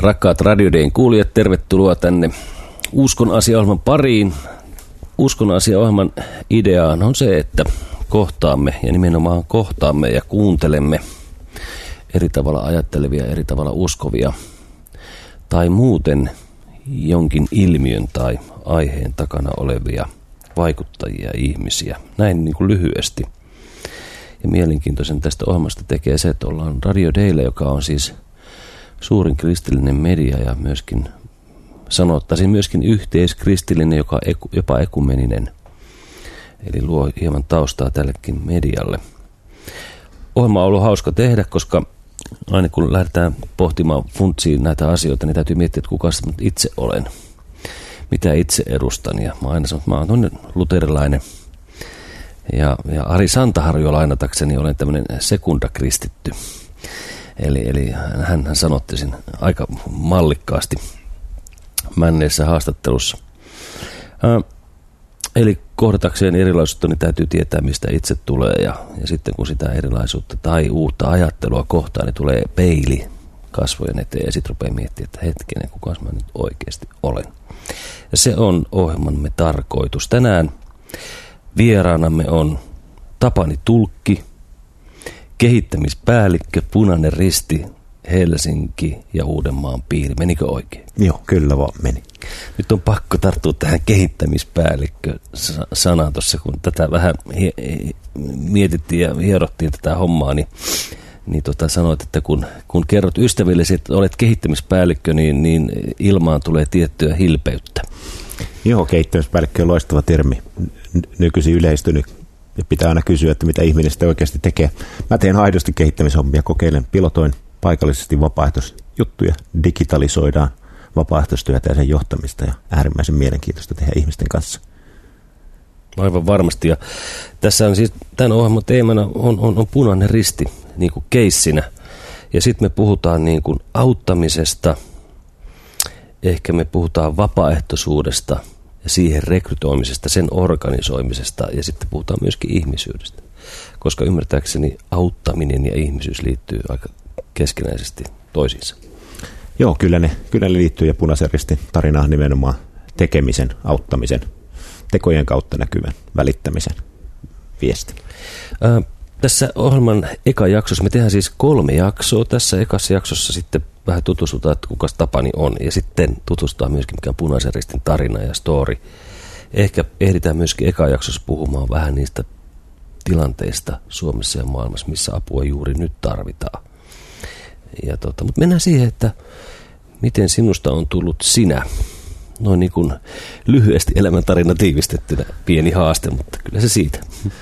Rakkaat Radio Dayn kuulijat, tervetuloa tänne Uskon asia-ohjelman pariin. Uskon asia-ohjelman ideaan on se, että kohtaamme ja nimenomaan kohtaamme ja kuuntelemme eri tavalla ajattelevia, eri tavalla uskovia tai muuten jonkin ilmiön tai aiheen takana olevia vaikuttajia ihmisiä. Näin niin kuin lyhyesti. Ja mielenkiintoisen tästä ohjelmasta tekee se, että ollaan Radio Daylla, joka on siis suurin kristillinen media ja myöskin sanottaisin myöskin yhteiskristillinen, joka jopa ekumeninen. Eli luo hieman taustaa tällekin medialle. Ohjelma on ollut hauska tehdä, koska aina kun lähdetään pohtimaan funtsiin näitä asioita, niin täytyy miettiä, että kuka itse olen. Mitä itse edustan. Ja mä aina sanon, että mä oon toinen luterilainen. Ja Ari Santaharjo lainatakseni olen tämmöinen sekundakristitty. Eli hän sanotti sen aika mallikkaasti männeessä haastattelussa. Eli kohdatakseen erilaisuutta, niin täytyy tietää, mistä itse tulee. Ja sitten kun sitä erilaisuutta tai uutta ajattelua kohtaa, niin tulee peili kasvojen eteen. Ja sitten rupeaa miettimään, että hetkinen, kuka mä nyt oikeasti olen. Ja se on ohjelmamme tarkoitus. Tänään vieraanamme on Tapani Tulkki, kehittämispäällikkö, Punainen Risti, Helsinki ja Uudenmaan piiri. Menikö oikein? Joo, kyllä vaan meni. Nyt on pakko tarttua tähän kehittämispäällikkö-sanaan tuossa, kun tätä vähän mietittiin ja hierottiin tätä hommaa, niin sanoit, että kun kerrot ystävillesi, että olet kehittämispäällikkö, niin ilmaan tulee tiettyä hilpeyttä. Joo, kehittämispäällikkö on loistava termi, nykyisin yleistynyt. Ja pitää aina kysyä, että mitä ihminen sitten oikeasti tekee. Mä teen aidosti kehittämishommia, kokeilen, pilotoin paikallisesti vapaaehtoisjuttuja, digitalisoidaan vapaaehtoistyötä ja sen johtamista ja äärimmäisen mielenkiintoista tehdä ihmisten kanssa. Aivan varmasti. Ja tässä on siis tämän ohjelman teemana on Punainen Risti niin kuin keissinä. Ja sitten me puhutaan niin kuin auttamisesta, ehkä me puhutaan vapaaehtoisuudesta ja siihen rekrytoimisesta, sen organisoimisesta ja sitten puhutaan myöskin ihmisyydestä. Koska ymmärtääkseni auttaminen ja ihmisyys liittyy aika keskinäisesti toisiinsa. Joo, kyllä ne liittyy ja Punaisen Ristin tarina on nimenomaan tekemisen, auttamisen, tekojen kautta näkyvän välittämisen viesti. Tässä ohjelman eka jaksossa, me tehdään siis 3 jaksoa. Tässä ekassa jaksossa sitten vähän tutustutaan, että kuka Tapani on ja sitten tutustutaan myöskin mikä on Punaisen Ristin tarina ja story. Ehkä ehditään myöskin eka jaksossa puhumaan vähän niistä tilanteista Suomessa ja maailmassa, missä apua juuri nyt tarvitaan. Mutta mennään siihen, että miten sinusta on tullut sinä. Noin niin kuin lyhyesti elämäntarina tiivistettynä, pieni haaste, mutta kyllä se siitä.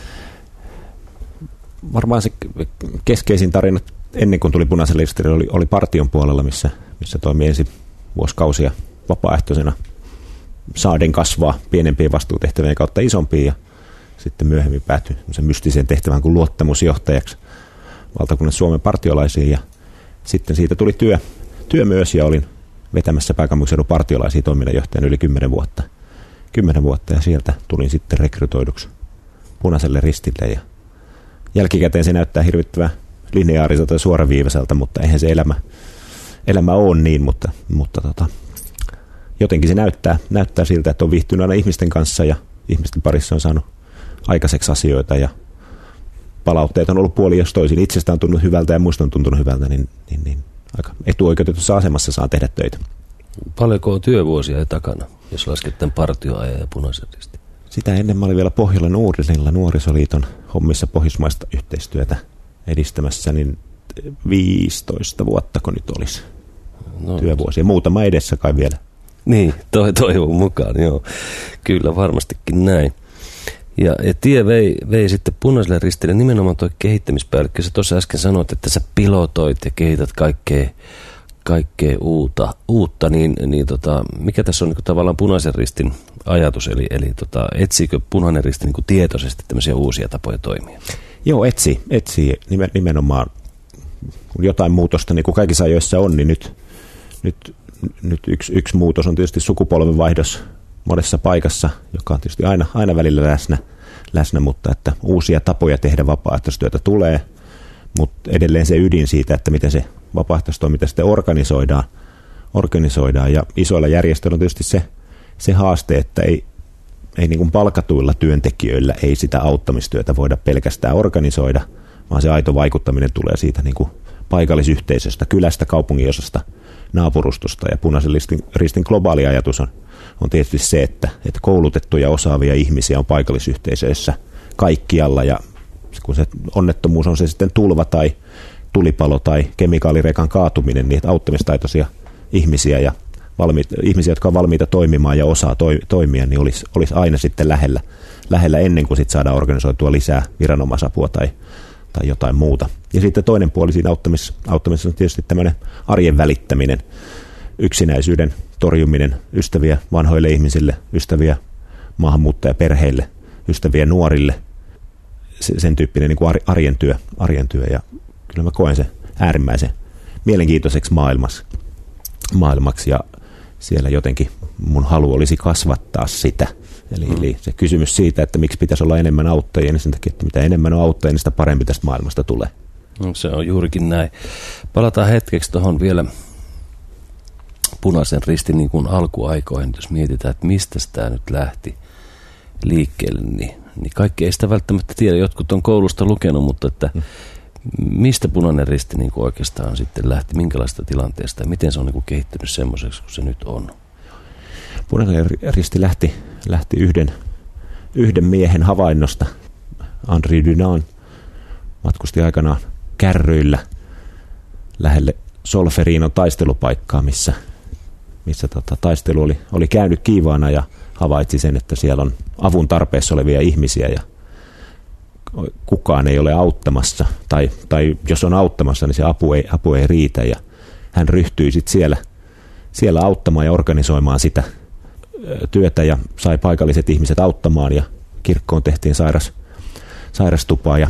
Varmaan se keskeisin tarina ennen kuin tuli Punaisen Ristille oli partion puolella, missä toimi ensin vuosikausia vapaaehtoisena saaden kasvaa pienempien vastuutehtävien kautta isompiin ja sitten myöhemmin päätyi mystiseen tehtävään kuin luottamusjohtajaksi valtakunnan Suomen partiolaisiin ja sitten siitä tuli työ myös ja olin vetämässä pääkaupunkiseudun partiolaisia toiminnanjohtajana yli 10 vuotta. 10 vuotta ja sieltä tulin sitten rekrytoiduksi Punaiselle Ristille ja jälkikäteen se näyttää hirvittävän lineaariselta ja suoraviivaiselta, mutta eihän se elämä ole niin, mutta jotenkin se näyttää siltä, että on viihtynyt aina ihmisten kanssa ja ihmisten parissa on saanut aikaiseksi asioita ja palautteet on ollut puolin jos toisin. Itsestä on tuntunut hyvältä ja muista on tuntunut hyvältä, niin aika etuoikeutetussa asemassa saa tehdä töitä. Paljonko on työvuosia takana, jos lasket tämän partioajan ja Punaisen Ristin? Sitä ennen mä olin vielä Pohjolan Uudelilla nuorisoliiton hommissa pohjoismaista yhteistyötä edistämässä, niin 15 vuotta kun nyt olisi työvuosia. Muutama edessä kai vielä. Niin, toivon mukaan, joo. Kyllä varmastikin näin. Ja tie vei sitten Punaiselle Ristille nimenomaan tuo kehittämispäällikkö. Sä tuossa äsken sanoit, että sä pilotoit ja kehität kaikkea uutta niin mikä tässä on niin tavallaan Punaisen Ristin ajatus, eli etsiikö Punainen Risti niin tietoisesti tämmöisiä uusia tapoja toimia? Joo, etsii nimenomaan, kun jotain muutosta, niin kuin kaikissa ajoissa on, niin nyt yksi muutos on tietysti sukupolvenvaihdos monessa paikassa, joka on tietysti aina välillä läsnä, mutta että uusia tapoja tehdä vapaaehtoistyötä tulee, mutta edelleen se ydin siitä, että miten se vapaaehtoistoiminta sitten organisoidaan, organisoidaan. Ja isoilla järjestöillä on tietysti se haaste, että ei niin kuin palkatuilla työntekijöillä ei sitä auttamistyötä voida pelkästään organisoida, vaan se aito vaikuttaminen tulee siitä niin kuin paikallisyhteisöstä, kylästä, kaupunginosasta, naapurustosta. Ja Punaisen Ristin globaali ajatus on tietysti se, että koulutettuja osaavia ihmisiä on paikallisyhteisöissä kaikkialla, ja kun se onnettomuus on se sitten tulva tai tulipalo tai kemikaalirekan kaatuminen, niin auttamistaitoisia ihmisiä ja ihmisiä, jotka on valmiita toimimaan ja osaa toimia, niin olisi aina sitten lähellä ennen kuin sit saadaan organisoitua lisää viranomaisapua tai jotain muuta. Ja sitten toinen puoli siinä auttamisessa on tietysti tämmöinen arjen välittäminen, yksinäisyyden torjuminen, ystäviä vanhoille ihmisille, ystäviä maahanmuuttajaperheille, ystäviä nuorille, sen tyyppinen niin kuin arjen työ. Ja kyllä mä koen sen äärimmäisen mielenkiintoiseksi maailmaksi ja siellä jotenkin mun halu olisi kasvattaa sitä. Eli se kysymys siitä, että miksi pitäisi olla enemmän auttajia, niin sen takia, että mitä enemmän on auttajia, niin sitä parempi tästä maailmasta tulee. No, se on juurikin näin. Palataan hetkeksi tuohon vielä Punaisen Ristin niin kuin alkuaikoihin, jos mietitään, että mistä tämä nyt lähti liikkeelle, niin kaikki ei sitä välttämättä tiedä. Jotkut on koulusta lukenut, mutta että mistä Punainen Risti niin kuin oikeastaan sitten lähti, minkälaista tilanteesta ja miten se on niin kuin kehittynyt semmoiseksi kuin se nyt on? Punainen Risti lähti yhden miehen havainnosta. Henri Dunant matkusti aikanaan kärryillä lähelle Solferinon taistelupaikkaa, missä taistelu oli käynyt kiivaana, ja havaitsi sen, että siellä on avun tarpeessa olevia ihmisiä ja kukaan ei ole auttamassa, tai jos on auttamassa, niin se apu ei riitä, ja hän ryhtyi sitten siellä auttamaan ja organisoimaan sitä työtä ja sai paikalliset ihmiset auttamaan, ja kirkkoon tehtiin sairastupaa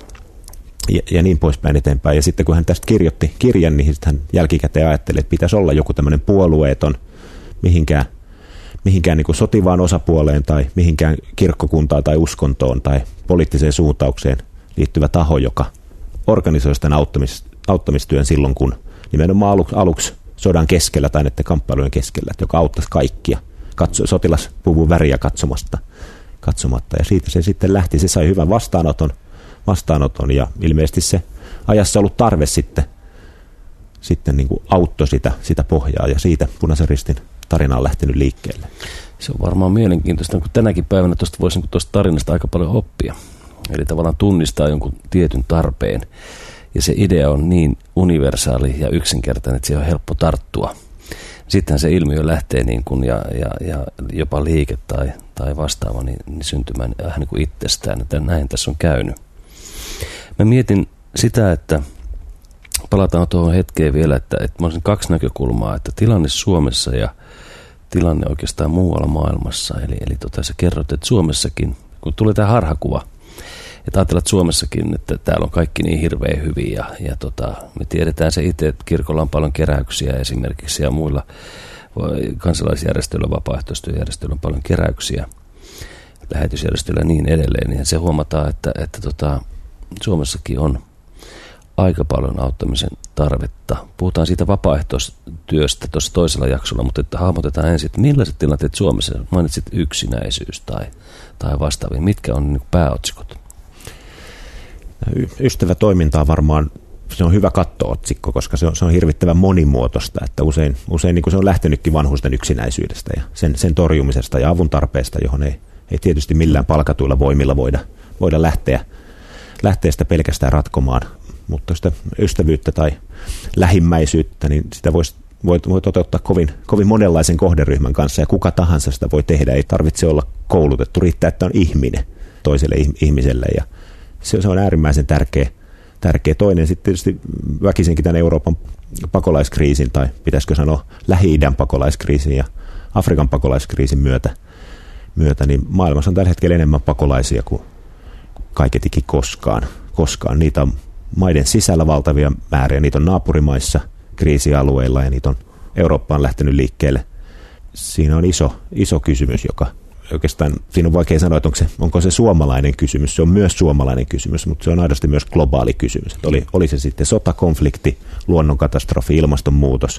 ja niin poispäin eteenpäin. Ja sitten kun hän tästä kirjoitti kirjan, niin hän jälkikäteen ajatteli, että pitäisi olla joku tämmöinen puolueeton mihinkään niin kuin sotivaan osapuoleen tai mihinkään kirkkokuntaan tai uskontoon tai poliittiseen suuntaukseen liittyvä taho, joka organisoi tämän auttamistyön silloin, kun nimenomaan aluksi sodan keskellä tai näiden kamppailujen keskellä, joka auttaisi kaikkia sotilaspuvun väriä katsomatta. Ja siitä se sitten lähti. Se sai hyvän vastaanoton ja ilmeisesti se ajassa ollut tarve sitten niin kuin auttoi sitä pohjaa, ja siitä Punaisen Ristin tarina on lähtenyt liikkeelle. Se on varmaan mielenkiintoista, kun tänäkin päivänä voisi tuosta tarinasta aika paljon oppia. Eli tavallaan tunnistaa jonkun tietyn tarpeen. Ja se idea on niin universaali ja yksinkertainen, että siihen on helppo tarttua. Sittenhän se ilmiö lähtee niin kuin ja jopa liike tai vastaava niin syntymään vähän niin kuin itsestään. Että näin tässä on käynyt. Mä mietin sitä, että palataan tuohon hetkeen vielä, että mä olisin kaksi näkökulmaa, että tilanne Suomessa ja tilanne oikeastaan muualla maailmassa. Eli sä kerrot, että Suomessakin, kun tulee tämä harhakuva, että ajatellaan, että Suomessakin, että täällä on kaikki niin hirveän hyvin ja me tiedetään se itse, että kirkolla on paljon keräyksiä esimerkiksi ja muilla kansalaisjärjestöillä, vapaaehtoistyöjärjestöillä on paljon keräyksiä, lähetysjärjestöillä ja niin edelleen, niin se huomataan, että Suomessakin on aika paljon auttamisen tarvetta. Puhutaan siitä vapaaehtoistyöstä tuossa toisella jaksolla, mutta että hahmotetaan ensin, että millaiset tilanteet Suomessa, mainitsit yksinäisyys tai vastaavia, mitkä on niin pääotsikot? Ystävätoimintaa varmaan, se on hyvä katto-otsikko, koska se on hirvittävän monimuotoista, että usein niin kuin se on lähtenytkin vanhusten yksinäisyydestä ja sen torjumisesta ja avun tarpeesta, johon ei tietysti millään palkatuilla voimilla voida lähteä sitä pelkästään ratkomaan, mutta sitä ystävyyttä tai lähimmäisyyttä, niin sitä voi toteuttaa kovin monenlaisen kohderyhmän kanssa, ja kuka tahansa sitä voi tehdä, ei tarvitse olla koulutettu, riittää, että on ihminen toiselle ihmiselle, ja se on äärimmäisen tärkeä. Toinen sitten tietysti väkisinkin tämän Euroopan pakolaiskriisin, tai pitäisikö sanoa Lähi-idän pakolaiskriisin ja Afrikan pakolaiskriisin myötä, niin maailmassa on tällä hetkellä enemmän pakolaisia kuin kaiketikin koskaan. Niitä on maiden sisällä valtavia määriä, niitä on naapurimaissa, kriisialueilla, ja niitä on Eurooppaan lähtenyt liikkeelle. Siinä on iso kysymys, joka oikeastaan, siinä on vaikea sanoa, että onko se suomalainen kysymys. Se on myös suomalainen kysymys, mutta se on aidosti myös globaali kysymys. Että oli se sitten sota, konflikti, luonnonkatastrofi, ilmastonmuutos,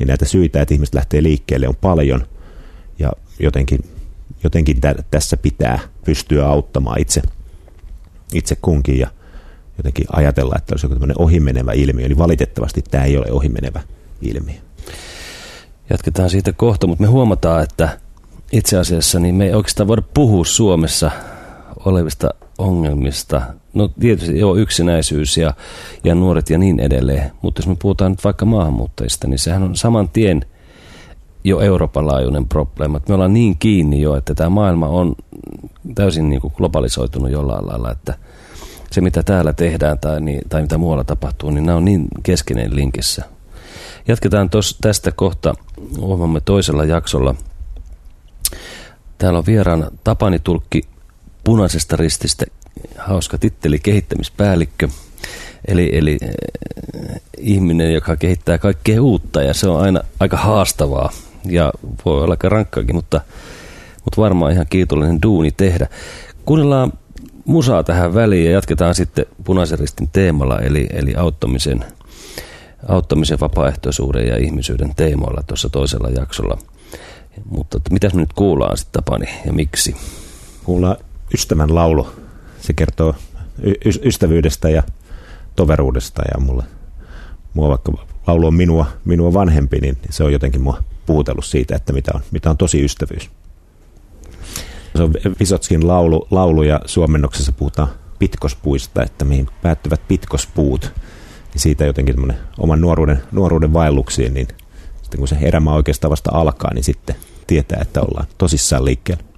niin näitä syitä, että ihmiset lähtee liikkeelle, on paljon, ja jotenkin tässä pitää pystyä auttamaan itse kunkin, ja jotenkin ajatella, että olisi joku tämmöinen ohimenevä ilmiö, eli valitettavasti tämä ei ole ohimenevä ilmiö. Jatketaan siitä kohta, mutta me huomataan, että itse asiassa niin me ei oikeastaan voida puhua Suomessa olevista ongelmista. No tietysti yksinäisyys ja nuoret ja niin edelleen, mutta jos me puhutaan nyt vaikka maahanmuuttajista, niin sehän on saman tien jo Euroopan laajuinen probleema. Me ollaan niin kiinni jo, että tämä maailma on täysin niin kuin globalisoitunut jollain lailla, että se mitä täällä tehdään tai mitä muualla tapahtuu, niin nämä on niin keskeinen linkissä. Jatketaan tästä kohta ohjelmamme toisella jaksolla. Täällä on vieraana Tapani Tulkki Punaisesta Rististä, hauska titteli, kehittämispäällikkö, eli ihminen, joka kehittää kaikkea uutta, ja se on aina aika haastavaa ja voi olla aika rankkaakin, mutta varmaan ihan kiitollinen duuni tehdä. Kuunnellaan musaa tähän väliin ja jatketaan sitten Punaisen Ristin teemalla, eli auttamisen, vapaaehtoisuuden ja ihmisyyden teemoilla tuossa toisella jaksolla. Mutta mitäs me nyt kuullaan sitten, Tapani, ja miksi? Kuullaan ystävän laulu. Se kertoo ystävyydestä ja toveruudesta, ja mua vaikka laulu on minua vanhempi, niin se on jotenkin mua puhutellut siitä, että mitä on tosi ystävyys. Se on Vysotskin laulu, ja suomennoksessa puhutaan pitkospuista, että mihin päättyvät pitkospuut. Niin siitä jotenkin tämmöinen oman nuoruuden vaelluksiin, niin sitten kun se elämä oikeastaan vasta alkaa, niin sitten tietää, että ollaan tosissaan liikkeellä.